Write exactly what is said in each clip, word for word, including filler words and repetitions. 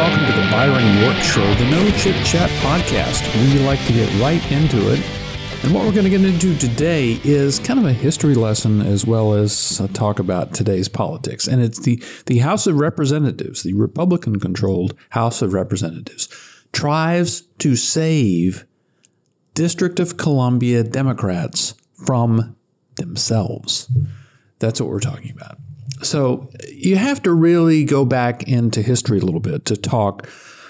welcome to the Byron York Show, the No Chit Chat podcast. We like to get right into it. And what we're going to get into today is kind of a history lesson as well as a talk about today's politics. And it's the, the House of Representatives, the Republican-controlled House of Representatives, tries to save District of Columbia Democrats from themselves. That's what we're talking about. So you have to really go back into history a little bit to talk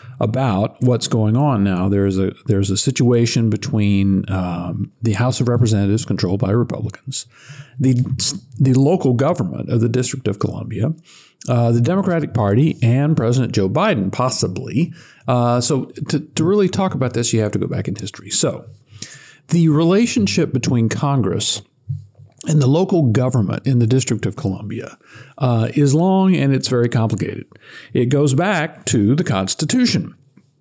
about what's going on now. There's a there's a situation between um, the House of Representatives, controlled by Republicans, the the local government of the District of Columbia, uh, the Democratic Party, and President Joe Biden, possibly. Uh, so to, to really talk about this, you have to go back in history. So the relationship between Congress and the local government in the District of Columbia uh, is long and it's very complicated. It goes back to the Constitution.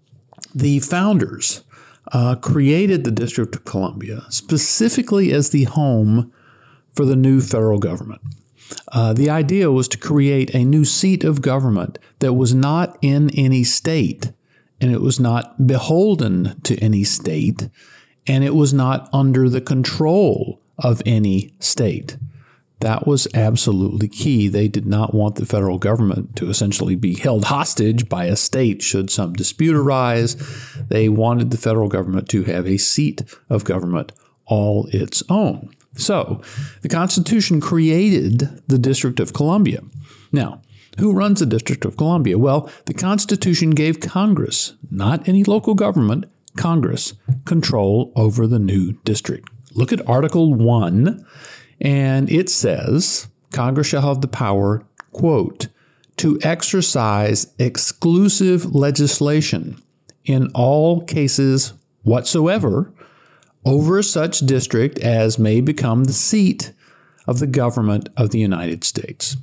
The founders uh, created the District of Columbia specifically as the home for the new federal government. Uh, the idea was to create a new seat of government that was not in any state, and it was not beholden to any state, and it was not under the control of any state. That was absolutely key. They did not want the federal government to essentially be held hostage by a state should some dispute arise. They wanted the federal government to have a seat of government all its own. So the Constitution created the District of Columbia. Now, who runs the District of Columbia? Well, the Constitution gave Congress, not any local government, Congress, control over the new district. Look at Article one, and it says, Congress shall have the power, quote, to exercise exclusive legislation in all cases whatsoever over such district as may become the seat of the government of the United States.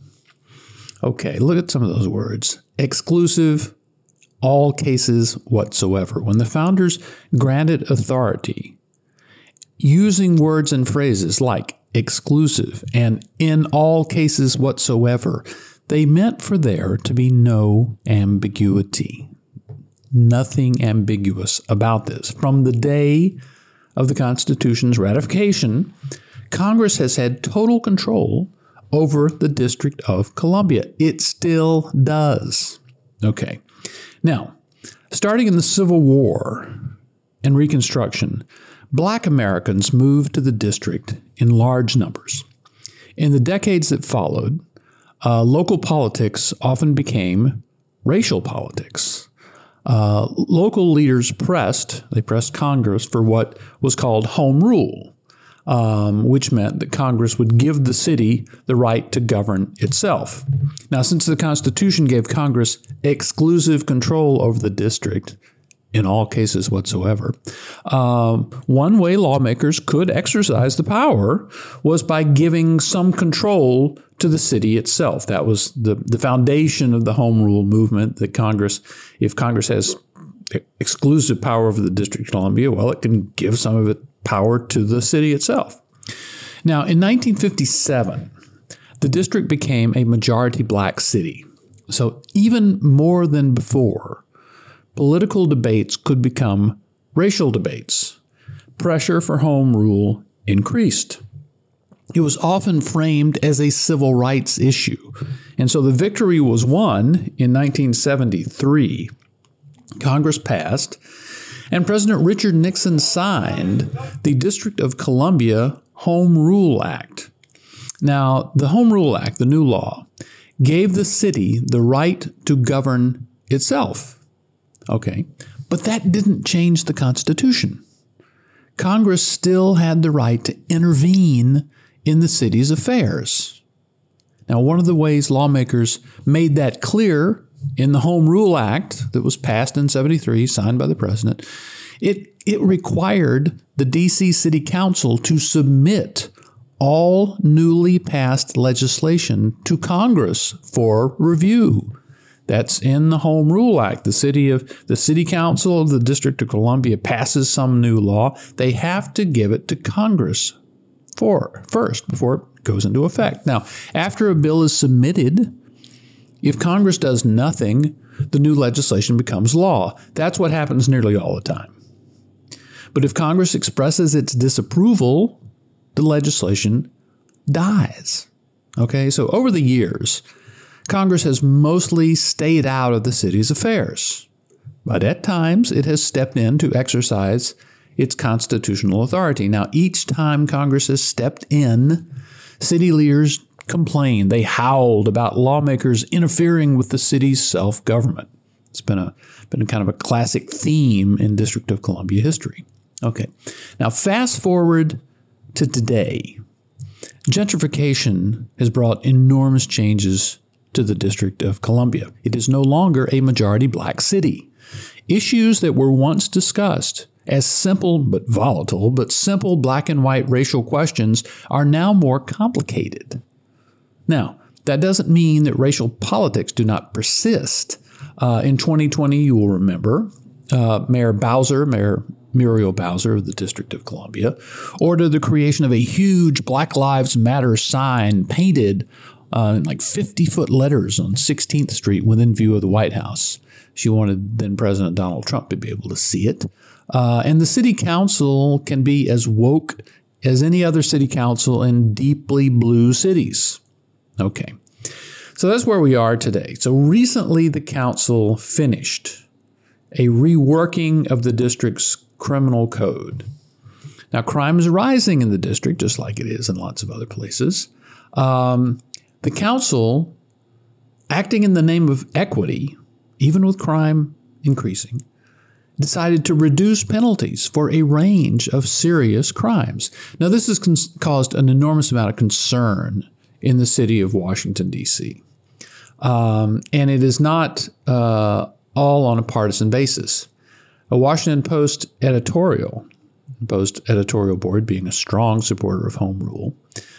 Okay, look at some of those words. Exclusive, all cases whatsoever. When the founders granted authority, using words and phrases like exclusive and in all cases whatsoever, they meant for there to be no ambiguity. Nothing ambiguous about this. From the day of the Constitution's ratification, Congress has had total control over the District of Columbia. It still does. Okay. Now, starting in the Civil War and Reconstruction, Black Americans moved to the district in large numbers. In the decades that followed, uh, local politics often became racial politics. Uh, local leaders pressed, they pressed Congress for what was called home rule, um, which meant that Congress would give the city the right to govern itself. Now, since the Constitution gave Congress exclusive control over the district, in all cases whatsoever, um, one way lawmakers could exercise the power was by giving some control to the city itself. That was the, the foundation of the home rule movement, that Congress, if Congress has exclusive power over the District of Columbia, well, it can give some of its power to the city itself. Now, in nineteen fifty-seven, the district became a majority black city. So even more than before, political debates could become racial debates. Pressure for home rule increased. It was often framed as a civil rights issue. And so the victory was won in nineteen seventy-three. Congress passed, and President Richard Nixon signed the District of Columbia Home Rule Act. Now, the Home Rule Act, the new law, gave the city the right to govern itself. Okay, but that didn't change the Constitution. Congress still had the right to intervene in the city's affairs. Now, one of the ways lawmakers made that clear in the Home Rule Act that was passed in seventy-three, signed by the president, it, it required the D C City Council to submit all newly passed legislation to Congress for review. That's in the Home Rule Act. The city of the City Council of the District of Columbia passes some new law. They have to give it to Congress for first before it goes into effect. Now, after a bill is submitted If Congress does nothing, the new legislation becomes law. That's what happens nearly all the time. But if Congress expresses its disapproval, the legislation dies. Okay, so over the years, Congress has mostly stayed out of the city's affairs. But at times, it has stepped in to exercise its constitutional authority. Now, each time Congress has stepped in, city leaders complained. They howled about lawmakers interfering with the city's self-government. It's been a been a kind of a classic theme in District of Columbia history. Okay, now fast forward to today. Gentrification has brought enormous changes to the District of Columbia. It is no longer a majority black city. Issues that were once discussed as simple but volatile, but simple black and white racial questions are now more complicated. Now, that doesn't mean that racial politics do not persist. Uh, in twenty twenty, you will remember, uh, Mayor Bowser, Mayor Muriel Bowser of the District of Columbia, ordered the creation of a huge Black Lives Matter sign painted uh, in like fifty-foot letters on sixteenth Street within view of the White House. She wanted then President Donald Trump to be able to see it. Uh, and the city council can be as woke as any other city council in deeply blue cities. Okay, so that's where we are today. So recently the council finished a reworking of the district's criminal code. Now, crime is rising in the district, just like it is in lots of other places. Um, the council, acting in the name of equity, even with crime increasing, decided to reduce penalties for a range of serious crimes. Now, this has cons- caused an enormous amount of concern in the city of Washington, D C Um, and it is not uh, all on a partisan basis. A Washington Post editorial, Post editorial board being a strong supporter of home rule,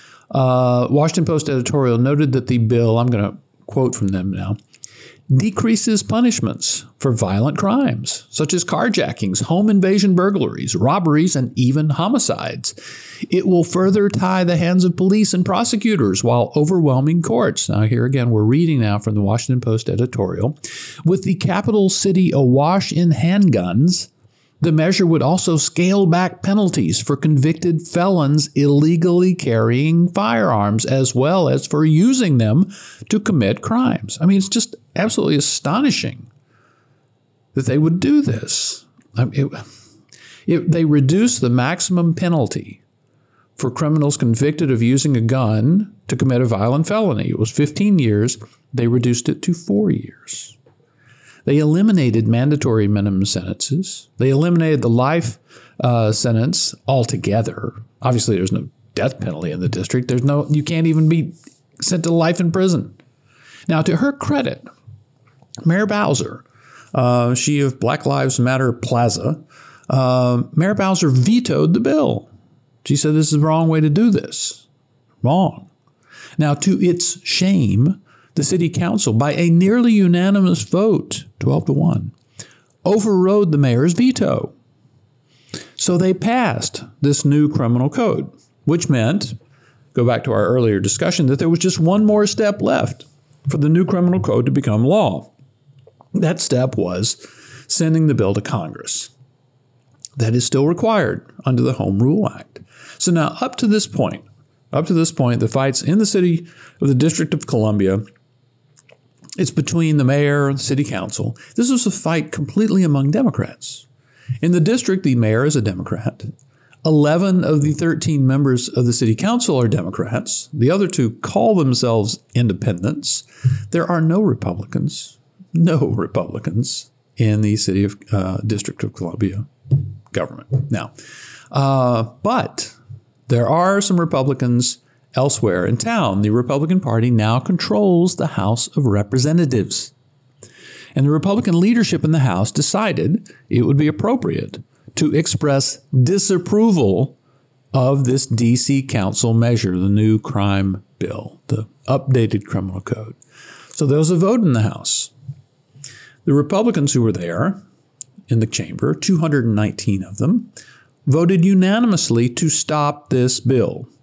uh, Washington Post editorial noted that the bill, I'm going to quote from them now, decreases punishments for violent crimes, such as carjackings, home invasion burglaries, robberies, and even homicides. It will further tie the hands of police and prosecutors while overwhelming courts. Now, here again, we're reading now from the Washington Post editorial. With the capital city awash in handguns, the measure would also scale back penalties for convicted felons illegally carrying firearms, as well as for using them to commit crimes. I mean, it's just absolutely astonishing that they would do this. I mean, it, it, they reduced the maximum penalty for criminals convicted of using a gun to commit a violent felony. It was fifteen years. They reduced it to four years. They eliminated mandatory minimum sentences. They eliminated the life uh, sentence altogether. Obviously, there's no death penalty in the district. There's no, you can't even be sent to life in prison. Now, to her credit, Mayor Bowser, uh, she of Black Lives Matter Plaza, uh, Mayor Bowser vetoed the bill. She said this is the wrong way to do this. Wrong. Now, to its shame, the city council, by a nearly unanimous vote, twelve to one, overrode the mayor's veto. So they passed this new criminal code, which meant, go back to our earlier discussion, that there was just one more step left for the new criminal code to become law. That step was sending the bill to Congress. That is still required under the Home Rule Act. So now up to this point, up to this point, the fights in the city of the District of Columbia, it's between the mayor and the city council. This was a fight completely among Democrats. In the district, the mayor is a Democrat. eleven of the thirteen members of the city council are Democrats. The other two call themselves independents. There are no Republicans, no Republicans in the city of uh, District of Columbia government. Now, uh, but there are some Republicans elsewhere in town. The Republican Party now controls the House of Representatives. And the Republican leadership in the House decided it would be appropriate to express disapproval of this D C Council measure, the new crime bill, the updated criminal code. So there was a vote in the House. The Republicans who were there in the chamber, two hundred nineteen of them, voted unanimously to stop this bill.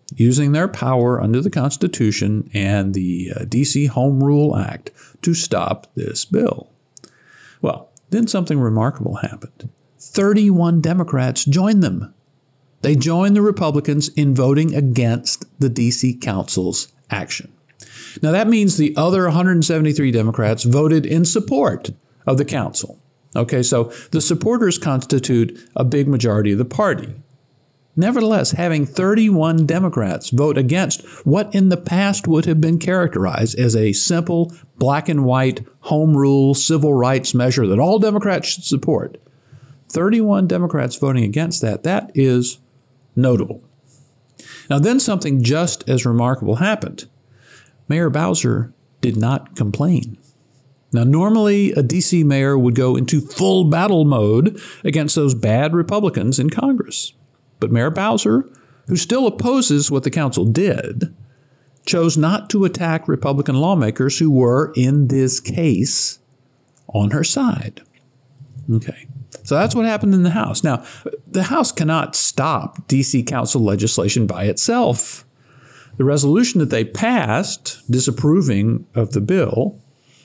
using their power under the Constitution and the uh, D C Home Rule Act to stop this bill. Well, then something remarkable happened. thirty-one Democrats joined them. They joined the Republicans in voting against the D C Council's action. Now, that means the other one hundred seventy-three Democrats voted in support of the council. Okay, so the supporters constitute a big majority of the party. Nevertheless, having thirty-one Democrats vote against what in the past would have been characterized as a simple black and white home rule civil rights measure that all Democrats should support, thirty-one Democrats voting against that, that is notable. Now, then something just as remarkable happened. Mayor Bowser did not complain. Now, normally a D C mayor would go into full battle mode against those bad Republicans in Congress. But Mayor Bowser, who still opposes what the council did, chose not to attack Republican lawmakers who were, in this case, on her side. Okay, so that's what happened in the House. Now, the House cannot stop D C Council legislation by itself. The resolution that they passed, disapproving of the bill,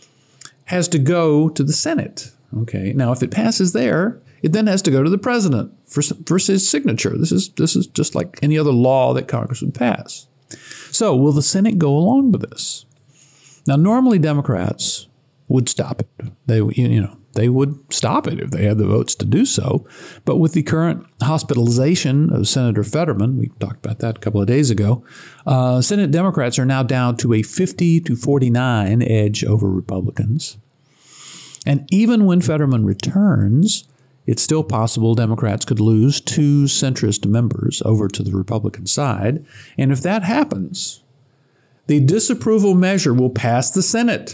has to go to the Senate. Okay, now if it passes there, it then has to go to the president for, for his signature. This is this is just like any other law that Congress would pass. So will the Senate go along with this? Now, normally Democrats would stop it. They you know they would stop it if they had the votes to do so. But with the current hospitalization of Senator Fetterman, we talked about that a couple of days ago, uh, Senate Democrats are now down to a fifty to forty-nine edge over Republicans. And even when Fetterman returns, it's still possible Democrats could lose two centrist members over to the Republican side. And if that happens, the disapproval measure will pass the Senate.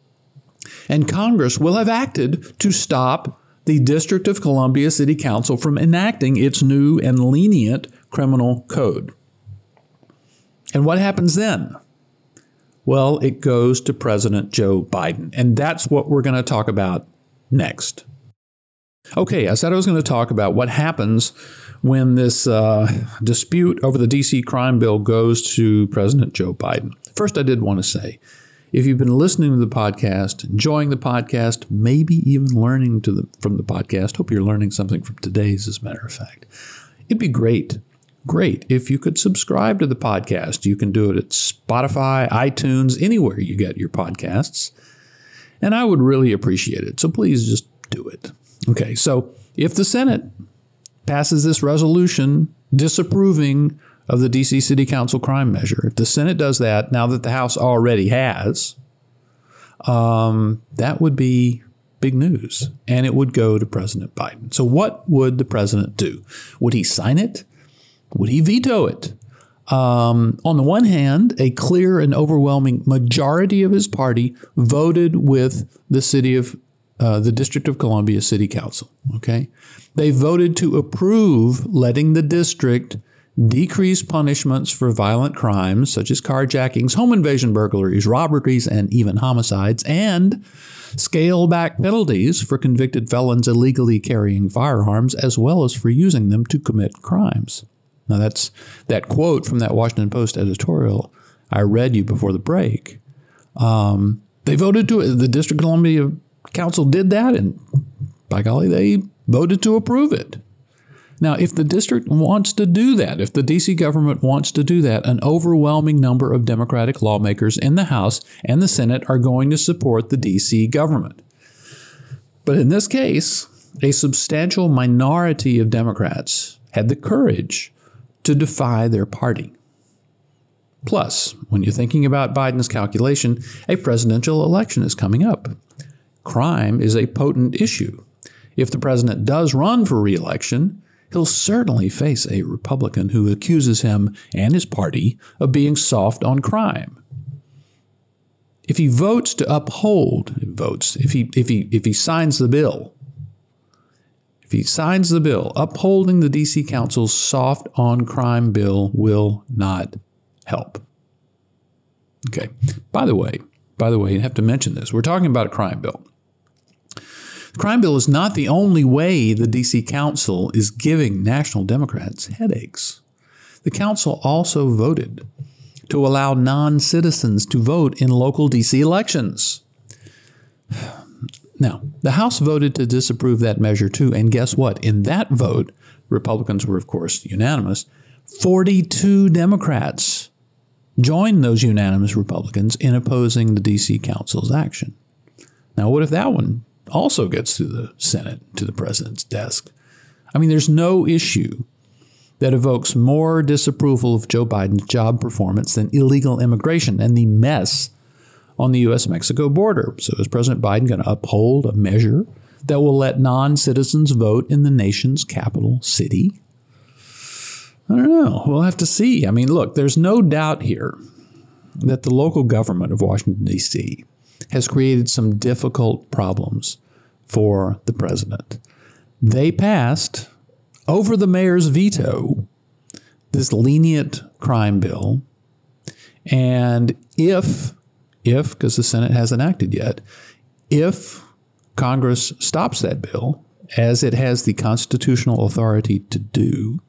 And Congress will have acted to stop the District of Columbia City Council from enacting its new and lenient criminal code. And what happens then? Well, it goes to President Joe Biden. And that's what we're going to talk about next. Okay, I said I was going to talk about what happens when this uh, dispute over the D C crime bill goes to President Joe Biden. First, I did want to say, if you've been listening to the podcast, enjoying the podcast, maybe even learning to the, from the podcast, hope you're learning something from today's, as a matter of fact, it'd be great, great if you could subscribe to the podcast. You can do it at Spotify, iTunes, anywhere you get your podcasts. And I would really appreciate it. So please just do it. Okay, so if the Senate passes this resolution disapproving of the D C City Council crime measure, if the Senate does that, now that the House already has, um, that would be big news, and it would go to President Biden. So what would the president do? Would he sign it? Would he veto it? Um, on the one hand, a clear and overwhelming majority of his party voted with the city of Uh, the District of Columbia City Council, okay? They voted to approve letting the district decrease punishments for violent crimes such as carjackings, home invasion burglaries, robberies, and even homicides, and scale back penalties for convicted felons illegally carrying firearms, as well as for using them to commit crimes. Now, that's that quote from that Washington Post editorial I read you before the break. Um, they voted to, the District of Columbia Council did that, and by golly, they voted to approve it. Now, if the district wants to do that, if the D C government wants to do that, an overwhelming number of Democratic lawmakers in the House and the Senate are going to support the D C government. But in this case, a substantial minority of Democrats had the courage to defy their party. Plus, when you're thinking about Biden's calculation, a presidential election is coming up. Crime is a potent issue. If the president does run for re-election, he'll certainly face a Republican who accuses him and his party of being soft on crime. If he votes to uphold, votes, if he if he if he signs the bill, if he signs the bill, upholding the D C Council's soft on crime bill will not help. Okay. By the way, by the way, you have to mention this. We're talking about a crime bill. The crime bill is not the only way the D C Council is giving national Democrats headaches. the council also voted to allow non-citizens to vote in local D C elections. Now, the House voted to disapprove that measure too, and guess what? In that vote, Republicans were, of course, unanimous. forty-two Democrats joined those unanimous Republicans in opposing the D C Council's action. Now, what if that one also gets to the Senate, to the president's desk? I mean, there's no issue that evokes more disapproval of Joe Biden's job performance than illegal immigration and the mess on the U S Mexico border. So is President Biden going to uphold a measure that will let non-citizens vote in the nation's capital city? I don't know. We'll have to see. I mean, look, there's no doubt here that the local government of Washington, D C has created some difficult problems for the president. They passed, over the mayor's veto, this lenient crime bill. And if, if, because the Senate hasn't acted yet, if Congress stops that bill, as it has the constitutional authority to do,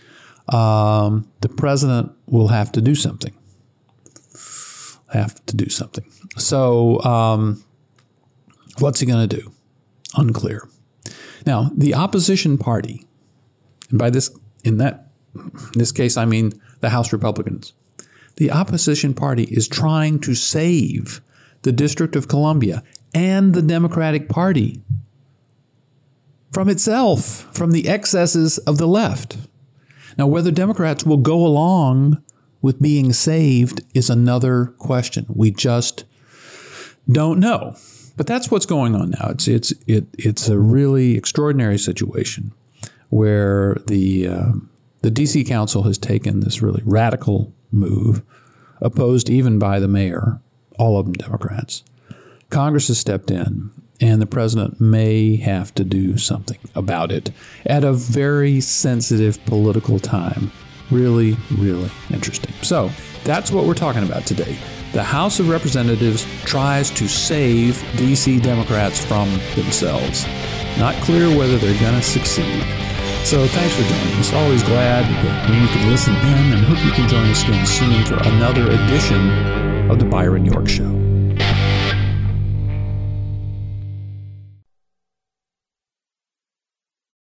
um, the president will have to do something. Have to do something. So um, what's he going to do? Unclear. Now, the opposition party, and by this, in that, in this case, I mean the House Republicans, the opposition party is trying to save the District of Columbia and the Democratic Party from itself, from the excesses of the left. Now, whether Democrats will go along with being saved is another question. We just don't know. But that's what's going on now. It's it's it it's a really extraordinary situation where the uh, the D C Council has taken this really radical move, opposed even by the mayor, all of them Democrats. Congress has stepped in, and the president may have to do something about it at a very sensitive political time. Really, really interesting. So that's what we're talking about today. The House of Representatives tries to save D C Democrats from themselves. Not clear whether they're going to succeed. So thanks for joining us. Always glad that you can listen in, and hope you can join us again soon for another edition of the Byron York Show.